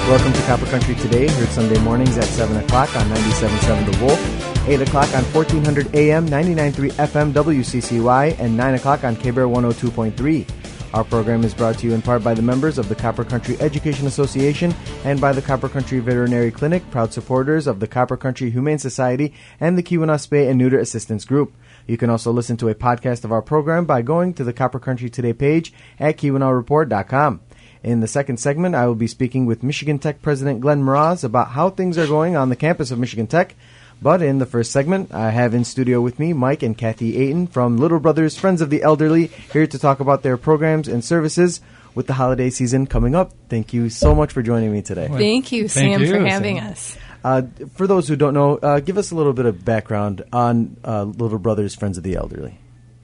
Welcome to Copper Country Today, heard Sunday mornings at 7 o'clock on 97.7 The Wolf, 8 o'clock on 1400 AM, 99.3 FM WCCY, and 9 o'clock on K-Bear 102.3. Our program is brought to you in part by the members of the Copper Country Education Association and by the Copper Country Veterinary Clinic, proud supporters of the Copper Country Humane Society and the Keweenaw Spay and Neuter Assistance Group. You can also listen to a podcast of our program by going to the Copper Country Today page at KewenaWReport.com. In the second segment, I will be speaking with Michigan Tech President Glenn Mroz about how things are going on the campus of Michigan Tech. But in the first segment, I have in studio with me Mike and Kathy Ayton from Little Brothers Friends of the Elderly, here to talk about their programs and services with the holiday season coming up. Thank you so much for joining me today. Thank you, Sam, for having us. For those who don't know, give us a little bit of background on Little Brothers Friends of the Elderly.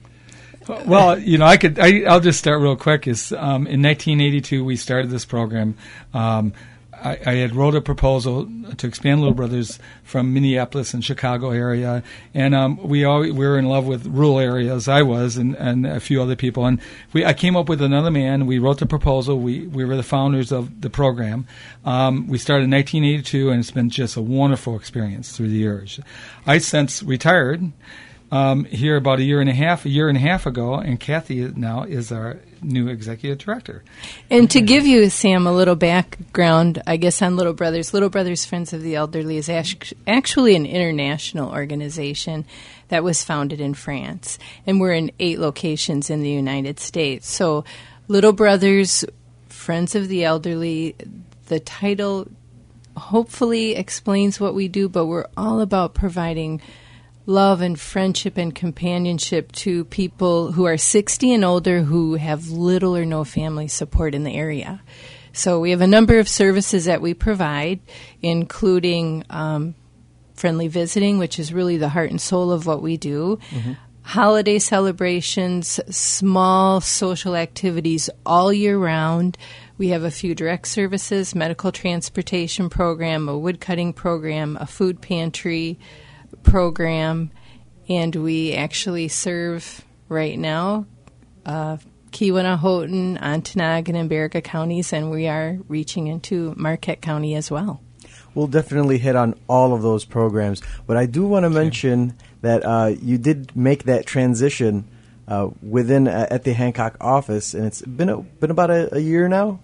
Well, you know, I'll just start real quick. In 1982, we started this program. I had wrote a proposal to expand Little Brothers from Minneapolis and Chicago area, and we were in love with rural areas. I was, and a few other people, and I came up with another man. We wrote the proposal. We were the founders of the program. We started in 1982, and it's been just a wonderful experience through the years. I since retired here about a year and a half ago, and Kathy now is our new executive director. And to give you, Sam, a little background, I guess, on Little Brothers Friends of the Elderly is actually an international organization that was founded in France, and we're in 8 locations in the United States. So Little Brothers Friends of the Elderly, the title hopefully explains what we do, but we're all about providing love and friendship and companionship to people who are 60 and older who have little or no family support in the area. So we have a number of services that we provide, including friendly visiting, which is really the heart and soul of what we do, holiday celebrations, small social activities all year round. We have a few direct services, medical transportation program, a woodcutting program, a food pantry program, and we actually serve right now Keweenaw, Houghton, Ontonagon, and Baraga counties, and we are reaching into Marquette County as well. We'll definitely hit on all of those programs, but I do want to mention that you did make that transition within at the Hancock office, and it's been about a year now.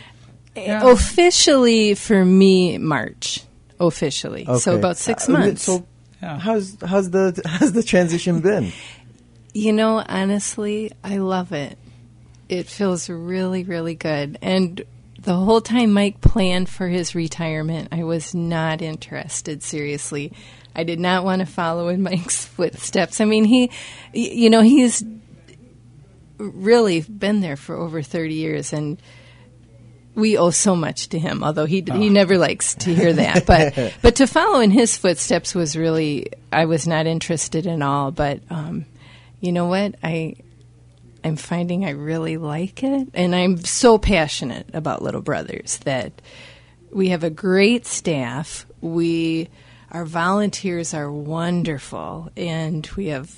Officially, for me, March. Officially, so about 6 months. How's the transition been? You know, honestly, I love it. It feels really, really good. And the whole time Mike planned for his retirement, I was not interested, seriously. I did not want to follow in Mike's footsteps. I mean, he's really been there for over 30 years, and we owe so much to him, although he never likes to hear that. But to follow in his footsteps was really, I was not interested in all. But you know what? I'm finding I really like it. And I'm so passionate about Little Brothers that we have a great staff. Our volunteers are wonderful, and we have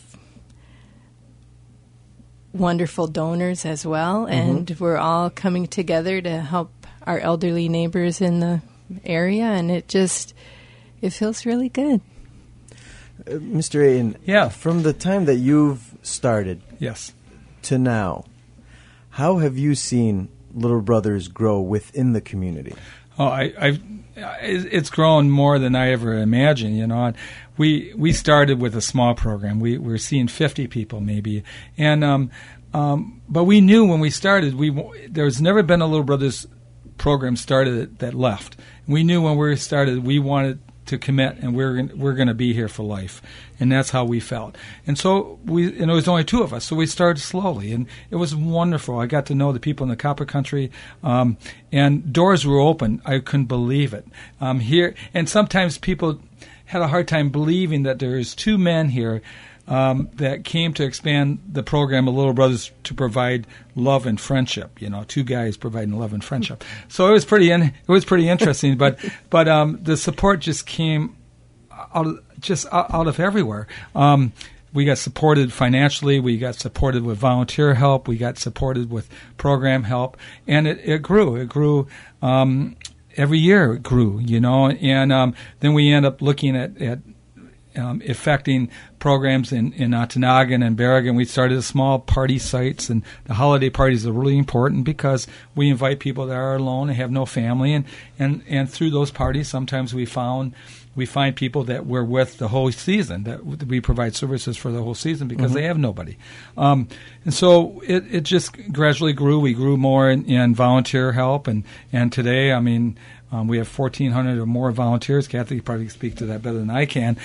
wonderful donors as well, and we're all coming together to help our elderly neighbors in the area, and it feels really good. Mr. Ayton, from the time that you've started to now, how have you seen Little Brothers grow within the community? Oh, it's grown more than I ever imagined. You know, we started with a small program. We're seeing 50 people maybe, and but we knew when we started there's never been a Little Brothers program started that left. We knew when we started we wanted to commit, and we're going to be here for life, and that's how we felt. And so it was only 2 of us, so we started slowly, and it was wonderful. I got to know the people in the Copper Country, and doors were open. I couldn't believe it here. And sometimes people had a hard time believing that there's 2 men here that came to expand the program of Little Brothers to provide love and friendship. You know, 2 guys providing love and friendship. So it was pretty interesting. But the support just came out of everywhere. We got supported financially. We got supported with volunteer help. We got supported with program help, and it grew. It grew. every year it grew, and then we end up looking at affecting programs in Okanagan and Berrigan. We started small party sites, and the holiday parties are really important because we invite people that are alone and have no family, and through those parties sometimes we find people that we're with the whole season, that we provide services for the whole season because they have nobody. And so it just gradually grew. We grew more in volunteer help, and today, we have 1,400 or more volunteers. Kathy could probably speak to that better than I can.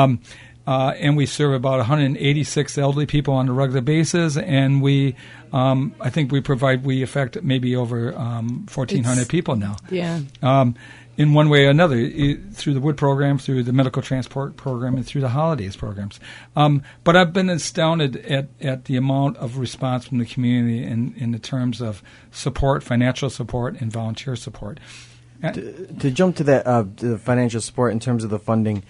And we serve about 186 elderly people on a regular basis, and I think we affect maybe over 1,400 people now. Yeah. In one way or another, through the WOOD program, through the medical transport program, and through the holidays programs. But I've been astounded at the amount of response from the community in the terms of support, financial support, and volunteer support. To jump to that, the financial support in terms of the funding,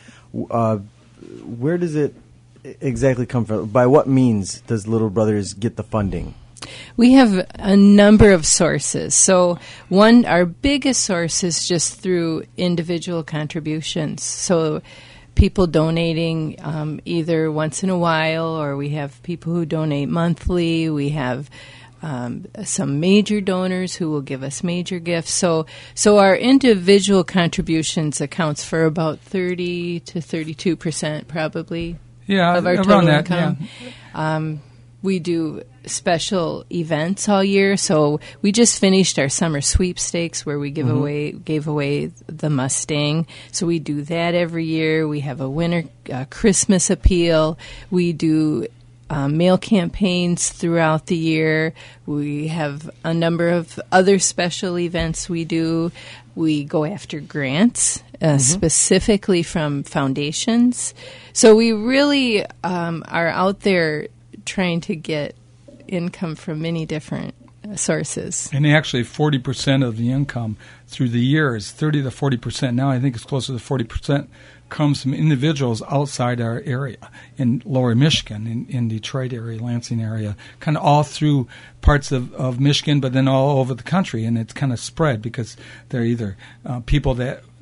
where does it exactly come from? By what means does Little Brothers get the funding? We have a number of sources. So our biggest source is just through individual contributions. So people donating either once in a while, or we have people who donate monthly. We have some major donors who will give us major gifts. So our individual contributions accounts for about 30 to 32% probably of our total income. Yeah. We do special events all year. So we just finished our summer sweepstakes where we gave away the Mustang. So we do that every year. We have a winter Christmas appeal. We do mail campaigns throughout the year. We have a number of other special events we do. We go after grants, specifically from foundations. So we really are out there trying to get income from many different sources. And actually 40% of the income through the years, 30 to 40%, now I think it's closer to 40%, comes from individuals outside our area, in lower Michigan, in Detroit area, Lansing area, kind of all through parts of Michigan, but then all over the country. And it's kind of spread because they're either people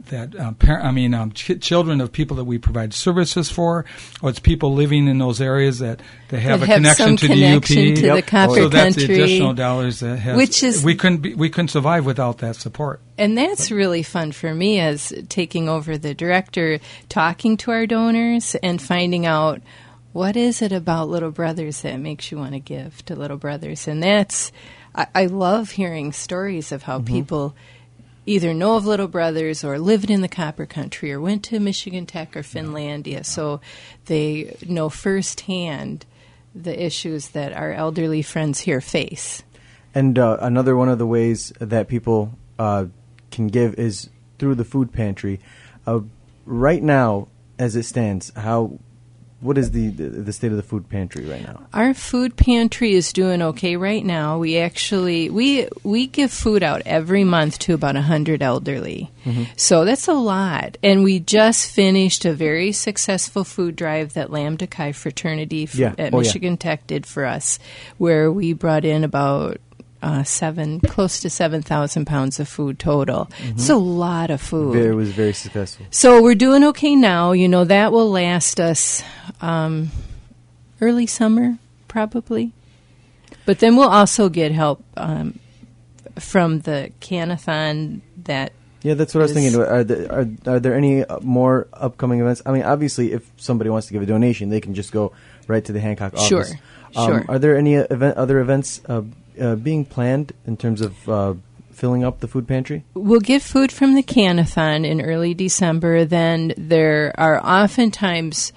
children of people that we provide services for, or it's people living in those areas that have a connection to the UP. To the Copper so that's Country, the additional dollars that we couldn't survive without that support. And that's really fun for me as taking over the director, talking to our donors and finding out what is it about Little Brothers that makes you want to give to Little Brothers. And I love hearing stories of how people either know of Little Brothers or lived in the Copper Country or went to Michigan Tech or Finlandia. So they know firsthand the issues that our elderly friends here face. And another one of the ways that people can give is through the food pantry. Right now, as it stands, what is the state of the food pantry right now? Our food pantry is doing okay right now. We actually we give food out every month to about 100 elderly. So that's a lot. And we just finished a very successful food drive that Lambda Chi Fraternity at Michigan Tech did for us, where we brought in about close to 7,000 pounds of food total. It's a lot of food. It was very successful. So we're doing okay now. That will last us early summer, probably. But then we'll also get help from the Canathon that. Yeah, that's what I was thinking. Are there any more upcoming events? I mean, obviously, if somebody wants to give a donation, they can just go right to the Hancock office. Sure. Are there any other events being planned in terms of filling up the food pantry? We'll get food from the Canathon in early December. Then there are oftentimes,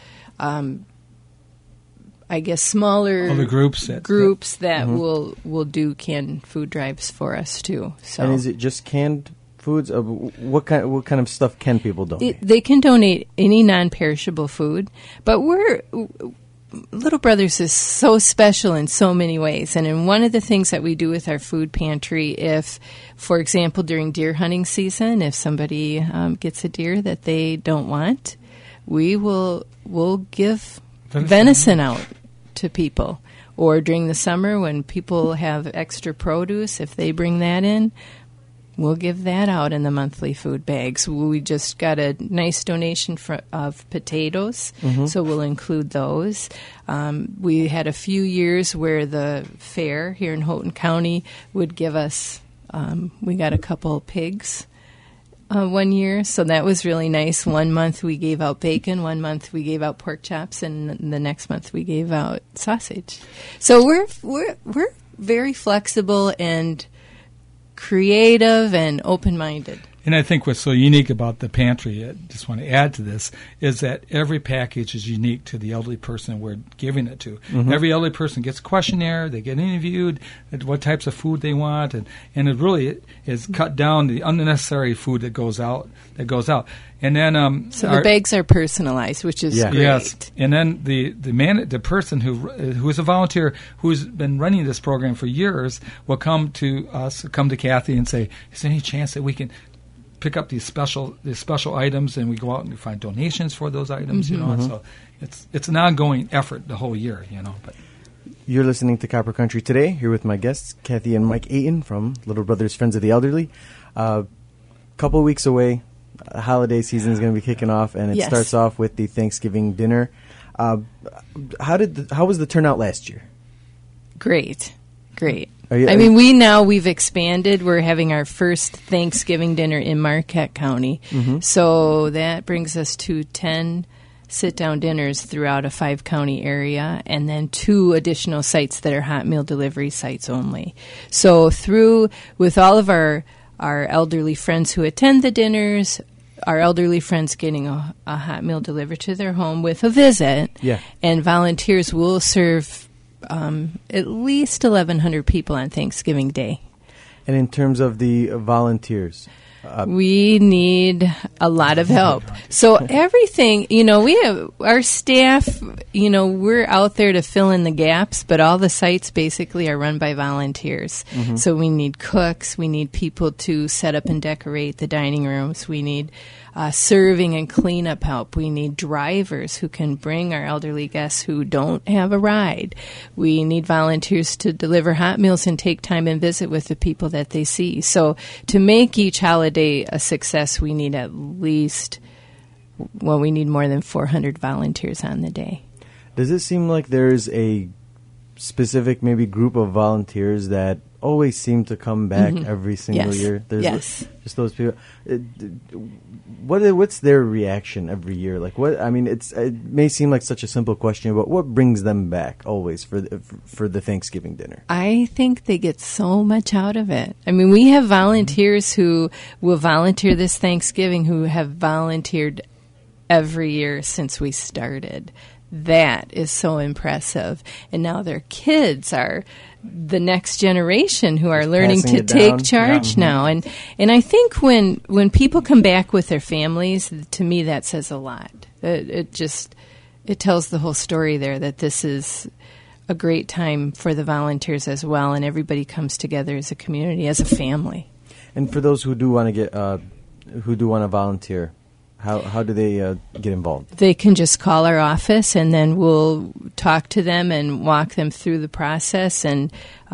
smaller other groups that will do canned food drives for us too. So. And is it just canned foods? What kind of stuff can people donate? They can donate any non-perishable food, but Little Brothers is so special in so many ways. And in one of the things that we do with our food pantry, if, for example, during deer hunting season, if somebody gets a deer that they don't want, we'll give venison out to people. Or during the summer when people have extra produce, if they bring that in, we'll give that out in the monthly food bags. We just got a nice donation of potatoes, so we'll include those. We had a few years where the fair here in Houghton County would give us, we got a couple pigs 1 year, so that was really nice. 1 month we gave out bacon, 1 month we gave out pork chops, and the next month we gave out sausage. So we're very flexible and creative and open-minded. And I think what's so unique about the pantry, I just want to add to this, is that every package is unique to the elderly person we're giving it to. Every elderly person gets a questionnaire, they get interviewed, at what types of food they want, and it really is cut down the unnecessary food that goes out. And then so the bags are personalized, which is great. Yes, and then the person who is a volunteer who's been running this program for years will come to Kathy and say, "Is there any chance that we can pick up these special items?" And we go out and we find donations for those items. You know, and so it's an ongoing effort the whole year. You know, but. You're listening to Copper Country Today, here with my guests, Kathy and Mike Ayton from Little Brothers Friends of the Elderly. Couple weeks away, holiday season is going to be kicking off, and it starts off with the Thanksgiving dinner. How was the turnout last year? Great. We've expanded. We're having our first Thanksgiving dinner in Marquette County. So that brings us to 10 sit-down dinners throughout a 5-county area, and then 2 additional sites that are hot meal delivery sites only. So with all of our elderly friends who attend the dinners, our elderly friends getting a hot meal delivered to their home with a visit, and volunteers will serve at least 1,100 people on Thanksgiving Day. And in terms of the volunteers? We need a lot of help. So everything, we have our staff, we're out there to fill in the gaps, but all the sites basically are run by volunteers. So we need cooks, we need people to set up and decorate the dining rooms, we need serving and cleanup help. We need drivers who can bring our elderly guests who don't have a ride. We need volunteers to deliver hot meals and take time and visit with the people that they see. So to make each holiday a success, we need we need more than 400 volunteers on the day. Does it seem like there's a specific maybe group of volunteers that always seem to come back every single year? There's just those people. What's their reaction every year? Like what? I mean, it may seem like such a simple question, but what brings them back always for the Thanksgiving dinner? I think they get so much out of it. I mean, we have volunteers who will volunteer this Thanksgiving who have volunteered every year since we started. That is so impressive. And now their kids are the next generation who are learning to take charge now. And I think when people come back with their families, to me that says a lot. It tells the whole story there that this is a great time for the volunteers as well, and everybody comes together as a community, as a family. And for those who do want to volunteer, how do they get involved? They can just call our office, and then we'll talk to them and walk them through the process and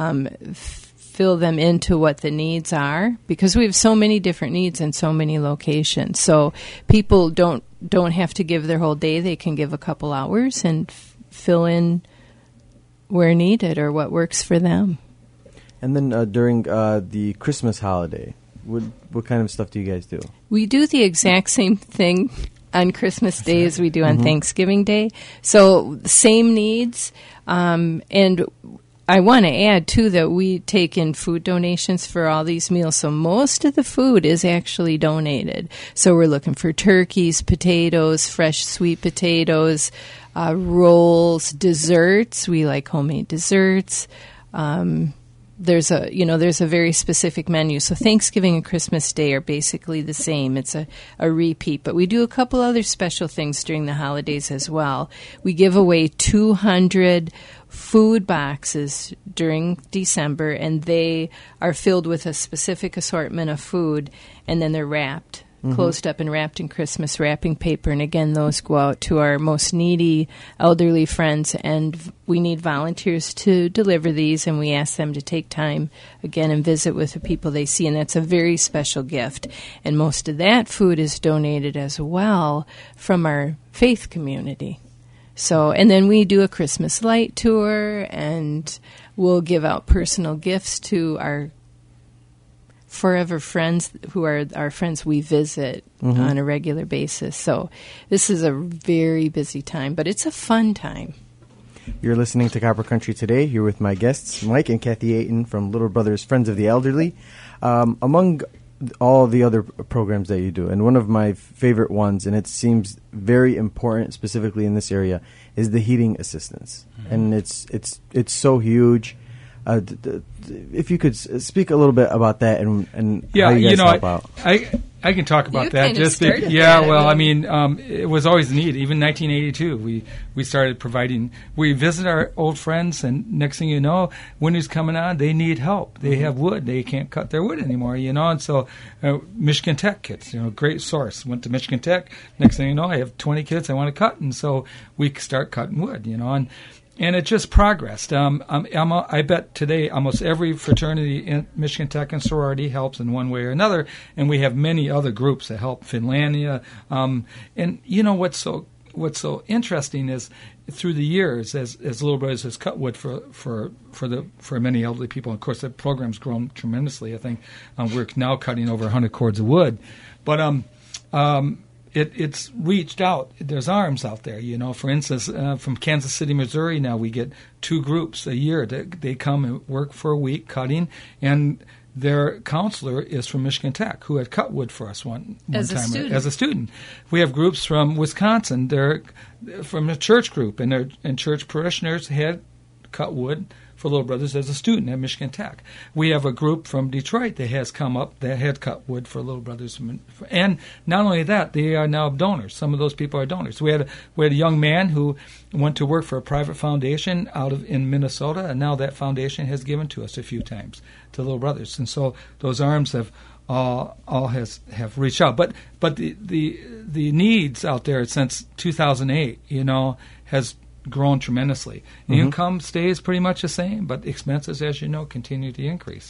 fill them into what the needs are, because we have so many different needs in so many locations. So people don't have to give their whole day. They can give a couple hours and fill in where needed or what works for them. And then during the Christmas holiday, what kind of stuff do you guys do? We do the exact same thing on Christmas Day as we do on Thanksgiving Day. So same needs. And I want to add, too, that we take in food donations for all these meals. So most of the food is actually donated. So we're looking for turkeys, potatoes, fresh sweet potatoes, rolls, desserts. We like homemade desserts. There's a very specific menu. So Thanksgiving and Christmas Day are basically the same. It's a repeat. But we do a couple other special things during the holidays as well. We give away 200 food boxes during December, and they are filled with a specific assortment of food, and then they're wrapped closed up and wrapped in Christmas wrapping paper. And again, those go out to our most needy elderly friends. And we need volunteers to deliver these. And we ask them to take time again and visit with the people they see. And that's a very special gift. And most of that food is donated as well from our faith community. So, and then we do a Christmas light tour, and we'll give out personal gifts to our forever friends who are our friends we visit on a regular basis. So this is a very busy time, but it's a fun time. You're listening to Copper Country Today, here with my guests, Mike and Kathy Ayton from Little Brothers Friends of the Elderly. Among all the other programs that you do, and one of my favorite ones, and it seems very important specifically in this area, is the heating assistance. And it's so huge. If you could speak a little bit about that and how you guys help out. I can talk about that. It was always neat. Even 1982, we started providing. We visit our old friends, and next thing you know, winter's coming on. They need help. They have wood. They can't cut their wood anymore. And so Michigan Tech kits, great source. Went to Michigan Tech. Next thing you know, I have 20 kits I want to cut, and so we start cutting wood. And it just progressed. I bet today almost every fraternity in Michigan Tech and sorority helps in one way or another, and we have many other groups that help. Finlandia, and what's so interesting is through the years, as Little Brothers has cut wood for many elderly people. And of course, the program's grown tremendously. I think we're now cutting over 100 cords of wood, but It's reached out. There's arms out there, For instance, from Kansas City, Missouri, now we get 2 groups a year. They come and work for a week cutting, and their counselor is from Michigan Tech, who had cut wood for us one time as a student. We have groups from Wisconsin. They're from a church group, and church parishioners had cut wood for Little Brothers as a student at Michigan Tech. We have a group from Detroit that has come up that had cut wood for Little Brothers. And not only that, they are now donors. Some of those people are donors. We had a young man who went to work for a private foundation in Minnesota, and now that foundation has given to us a few times to Little Brothers. And so those arms have have reached out. But the needs out there since 2008, has grown tremendously. The income stays pretty much the same, but expenses, as you know, continue to increase.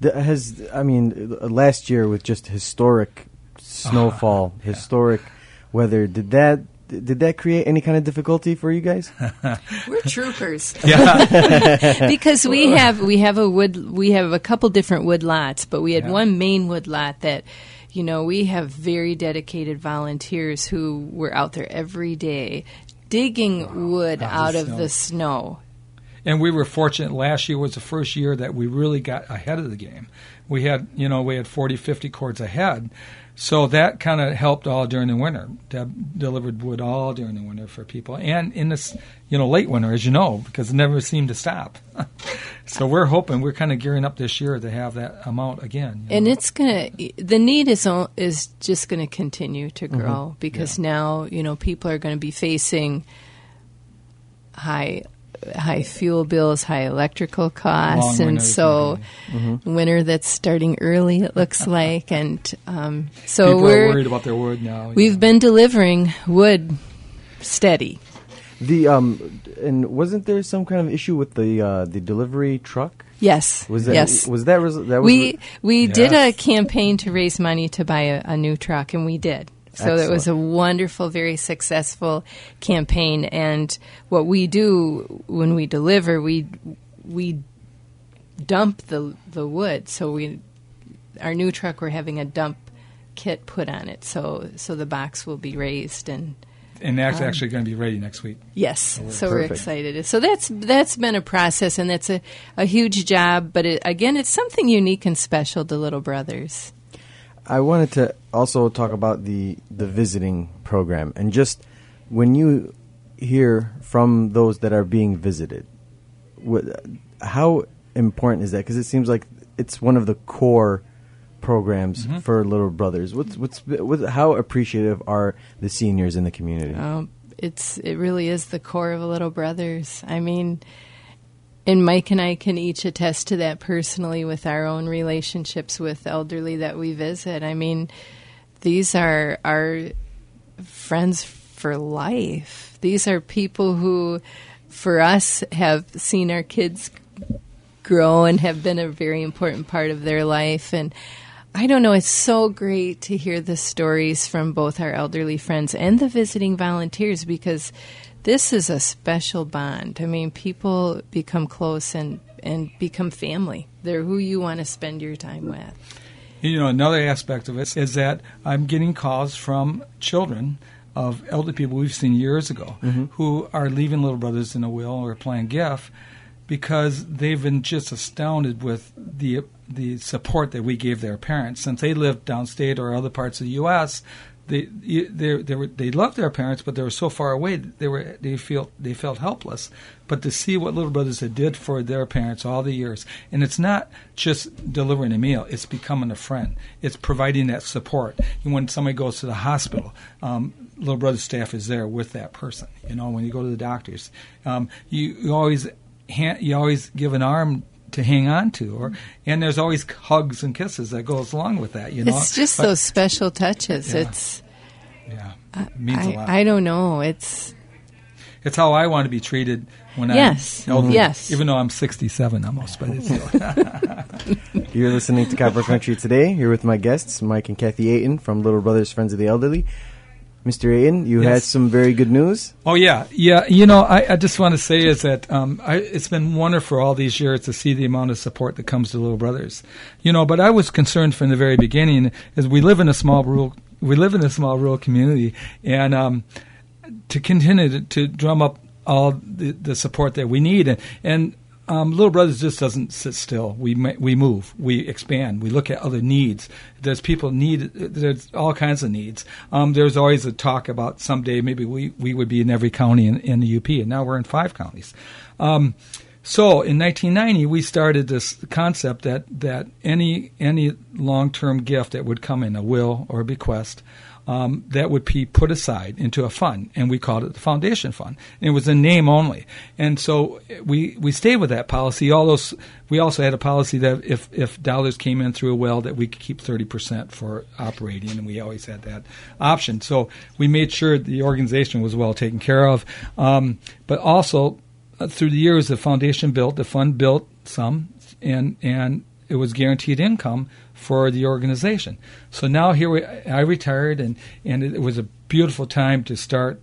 Last year with just historic snowfall, historic weather, did that create any kind of difficulty for you guys? We're troopers. Yeah. Because we have a couple different wood lots, but we had one main wood lot that we have very dedicated volunteers who were out there every day digging wood out of the snow. And we were fortunate. Last year was the first year that we really got ahead of the game. We had 40, 50 cords ahead. So that kind of helped all during the winter. Deb delivered wood all during the winter for people. And in this, late winter, as you know, because it never seemed to stop. So we're kind of gearing up this year to have that amount again. And the need is just going to continue to grow because now, people are going to be facing high fuel bills, high electrical costs, and so winter that's starting early, it looks like, and so people we're are worried about their wood now. We've been delivering wood steady. And wasn't there some kind of issue with the delivery truck? Yes. Yes. We did a campaign to raise money to buy a new truck, and we did. So Excellent. It was a wonderful, very successful campaign. And what we do when we deliver, we dump the wood. So our new truck, we're having a dump kit put on it. So the box will be raised and that's actually going to be ready next week. Yes, so we're excited. So that's been a process, and that's a huge job. But it's something unique and special to Little Brothers. I wanted to also talk about the visiting program, and just when you hear from those that are being visited, how important is that? Because it seems like it's one of the core programs for Little Brothers. How appreciative are the seniors in the community? It really is the core of Little Brothers. I mean, and Mike and I can each attest to that personally with our own relationships with elderly that we visit. I mean, these are our friends for life. These are people who, for us, have seen our kids grow and have been a very important part of their life. And I don't know, it's so great to hear the stories from both our elderly friends and the visiting volunteers, because this is a special bond. I mean, people become close and become family. They're who you want to spend your time with. You know, another aspect of it is that I'm getting calls from children of elderly people we've seen years ago who are leaving Little Brothers in a will or playing gift because they've been just astounded with the support that we gave their parents. Since they lived downstate or other parts of the U.S., they loved their parents, but they were so far away they felt helpless. But to see what Little Brothers had did for their parents all the years, and it's not just delivering a meal; it's becoming a friend. It's providing that support. And when somebody goes to the hospital, Little Brothers staff is there with that person. You know, when you go to the doctors, you always give an arm to hang on to, and there's always hugs and kisses that goes along with that. You know, it's just those special touches. Yeah. It means a lot. I don't know. It's how I want to be treated when I'm elderly. Yes. Even though I'm 67 almost, but it's still. You're listening to Copper Country Today. Here with my guests, Mike and Kathy Ayton from Little Brothers Friends of the Elderly. Mr. Ayton, you had some very good news. Oh, yeah. You know, I just want to say is that it's been wonderful all these years to see the amount of support that comes to Little Brothers. You know, but I was concerned from the very beginning, is we live in a small rural community, and to continue to drum up all the support that we need, and Little Brothers just doesn't sit still. We move, we expand, we look at other needs. There's there's all kinds of needs. There's always a talk about someday maybe we would be in every county in the UP, and now we're in 5 counties. So in 1990, we started this concept that any long-term gift that would come in, a will or a bequest, that would be put aside into a fund, and we called it the Foundation Fund. And it was in name only. And so we stayed with that policy. We also had a policy that if dollars came in through a will, that we could keep 30% for operating, and we always had that option. So we made sure the organization was well taken care of. But also, through the years, the fund built some, and it was guaranteed income for the organization. So now I retired, and it was a beautiful time to start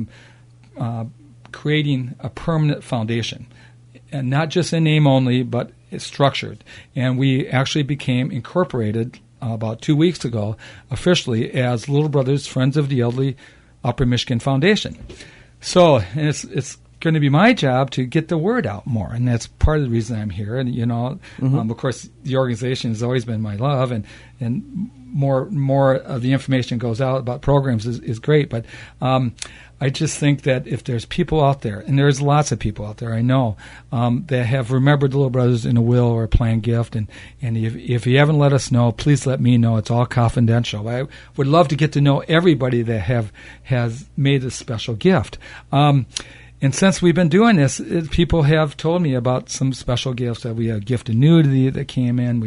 creating a permanent foundation, and not just in name only, but it's structured. And we actually became incorporated about 2 weeks ago officially as Little Brothers Friends of the Elderly Upper Michigan Foundation. So it's going to be my job to get the word out more, and that's part of the reason I'm here. And you know, of course, the organization has always been my love, and more of the information goes out about programs is great. But I just think that if there's people out there, and there's lots of people out there I know that have remembered the Little Brothers in a will or a planned gift, and if you haven't let us know, please let me know. It's all confidential. I would love to get to know everybody that has made a special gift. And since we've been doing this, people have told me about some special gifts. That we had a gift annuity that came in.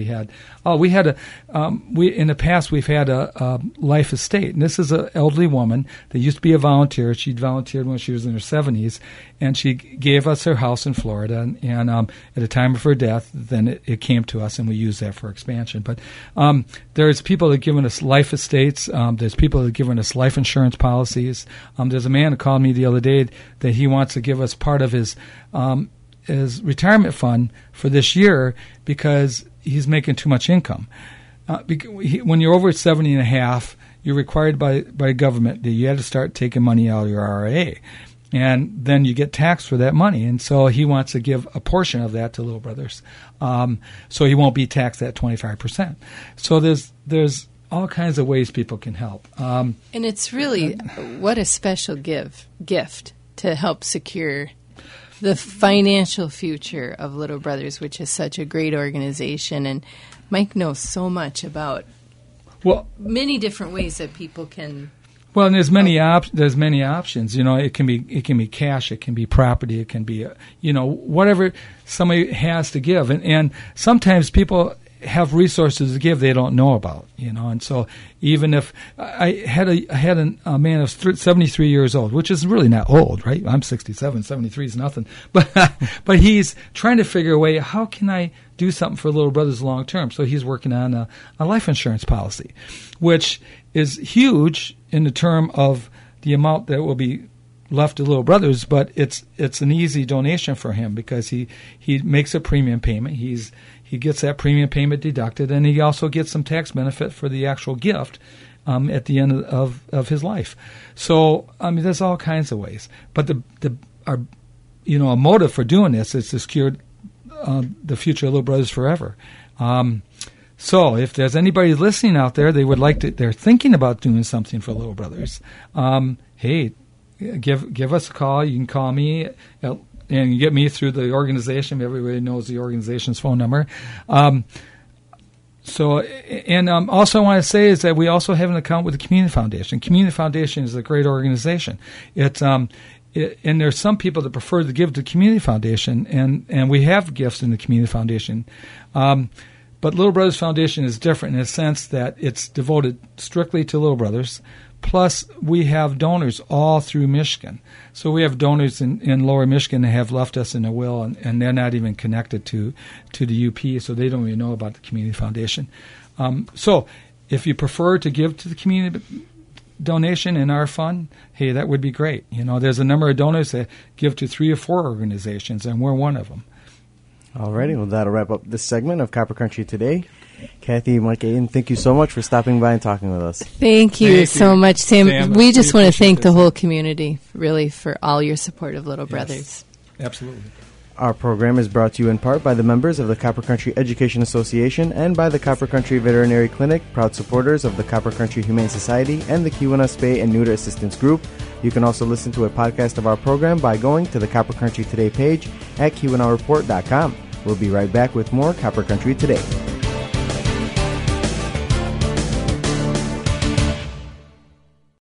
In the past we've had a life estate, and this is an elderly woman that used to be a volunteer. She'd volunteered when she was in her 70s, and she gave us her house in Florida. And at the time of her death, then it came to us, and we used that for expansion. But there's people that have given us life estates. There's people that have given us life insurance policies. There's a man who called me the other day that he wants to give us part of his retirement fund for this year because he's making too much income. When you're over 70 and a half, you're required by government that you had to start taking money out of your IRA. And then you get taxed for that money. And so he wants to give a portion of that to Little Brothers. So he won't be taxed at 25%. So there's all kinds of ways people can help. And it's really, what a special gift to help secure the financial future of Little Brothers, which is such a great organization. And Mike knows so much about many different ways that people can. Well, and there's many options. You know, it can be cash, it can be property, it can be whatever somebody has to give. And sometimes people have resources to give they don't know about, and so even if I had a man of 73 years old, which is really not old, right? I'm 67, 73 is nothing, but he's trying to figure a way, how can I do something for Little Brothers long term? So he's working on a life insurance policy, which is huge in the term of the amount that will be left to Little Brothers, but it's an easy donation for him because he makes a premium payment. He gets that premium payment deducted, and he also gets some tax benefit for the actual gift at the end of his life. So there's all kinds of ways. But a motive for doing this is to secure the future of Little Brothers forever. So if there's anybody listening out there, they're thinking about doing something for Little Brothers. Hey, give us a call. You can call me, and you get me through the organization. Everybody knows the organization's phone number. Also I want to say is that we also have an account with the Community Foundation. Community Foundation is a great organization. And there's some people that prefer to give to the Community Foundation, and we have gifts in the Community Foundation. But Little Brothers Foundation is different in the sense that it's devoted strictly to Little Brothers. Plus, we have donors all through Michigan. So we have donors in Lower Michigan that have left us in a will, and they're not even connected to the UP, so they don't even know about the Community Foundation. So if you prefer to give to the community donation in our fund, hey, that would be great. There's a number of donors that give to 3 or 4 organizations, and we're one of them. All righty, well, that'll wrap up this segment of Copper Country Today. Kathy, Mike, Aiden, thank you so much for stopping by and talking with us. Thank you so much, Sam. We just want to thank the whole community, really, for all your support of Little Brothers. Absolutely. Our program is brought to you in part by the members of the Copper Country Education Association and by the Copper Country Veterinary Clinic, proud supporters of the Copper Country Humane Society and the Keweenaw Spay and Neuter Assistance Group. You can also listen to a podcast of our program by going to the Copper Country Today page at KeweenawReport.com. We'll be right back with more Copper Country Today.